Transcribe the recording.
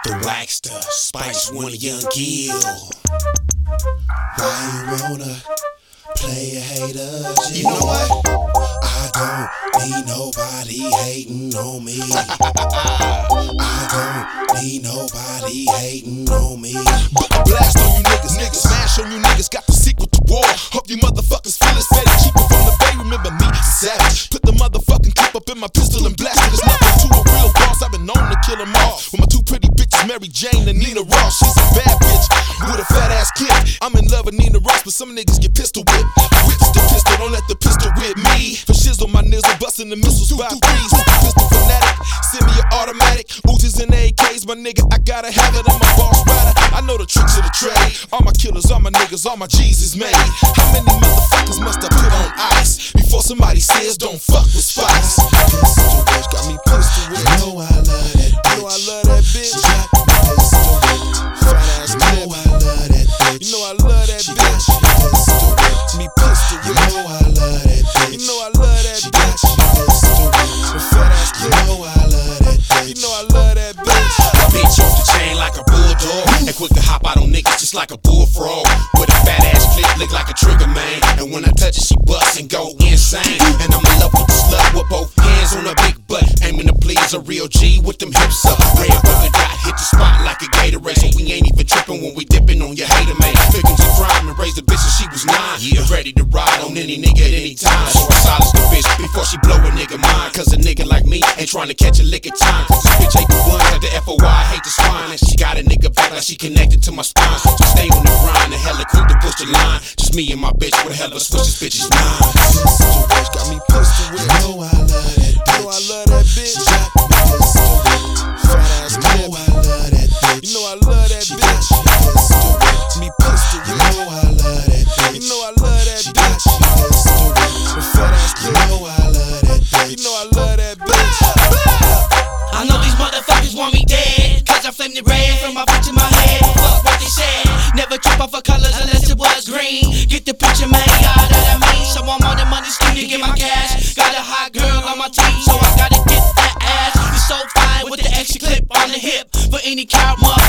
The Waxster, Spice One Young Gill. Why you wanna play a hater? You know what? I don't need nobody hating on me. I don't need nobody hating on me. Blast on you niggas, smash on you niggas, got the secret to war. Hope you motherfuckers feel it, steady, keep it from the bay. Remember me, savage. Put the motherfucking clip up in my pistol and blast it. It's nothing to a real boss, I've been known to kill them all. With my two pretty bitches, Mary Jane and Nina Ross. She's a bad bitch with a fat ass clip. I'm in love with Nina Ross, but some niggas get pistol whipped. Whips the pistol, don't let the pistol whip me. For shizzle, my nizzle, busting the missiles by threes. Pistol fanatic, semi-automatic, Uzis and AKs, my nigga, I gotta have it. I'm a boss rider, I know the tricks of the trade. All my killers, all my niggas, all my G's is made. How many motherfuckers must I put on ice before somebody says don't fuck with Spice? Pistol whip, got me pistol whip. You know I love that bitch. You know I love that bitch. She got me pistol whip. Fat ass You know I love that bitch. You know I love that She bitch. got me pistol whip. Me pistol You whip. know I love that bitch. You know I love that She got bitch. me pistol whip. The fat ass You clip. know I love that bitch. You know I love that bitch. My bitch off the chain like a bulldog, and quick to hop out on niggas just like a bullfrog. With a fat ass clip, look like a trigger man. And when I touch it, she busts and go insane. And I'm in love with the slut with both hands on her big butt, aiming to please a real G with them hips up. Red polka dot hit the spot like a Gatorade, so we ain't even tripping when we dipping on your hater man. Victims of crime and raised a bitch since she was 9, and ready to ride on any nigga at any time. So I silence the bitch before she blow a nigga mind, cause a nigga like me ain't trying to catch a lick of time. Cause this bitch hate the one, like the FOI, I hate the swine. And she got a nigga back like she connected to my spine. So just stay on the grind and hella quick to push the line. Just me and my bitch, what the hell of switch this bitch's mind. Pistol whip, got me pistol whip. You know I love that bitch. You know I love that bitch. She got me pistol whip. Fat ass You clip. know I love that bitch. You know I love that She bitch. got me pistol whip. Me pistol You whip. know I love that bitch. You know I love that She got bitch. me pistol whip. The fat ass You clip. know I love that bitch. You know I love that bitch. I know these motherfuckers want me dead, cause I flamed it red from my bitch in my head. Fuck what they said, never trip off of colors unless it was green. Get the picture, man, yeah, that I mean. So I'm on the money scheme to get my cash. Got a hot girl on my team, so I gotta get that ass. It's so fine with the extra clip on the hip. For any coward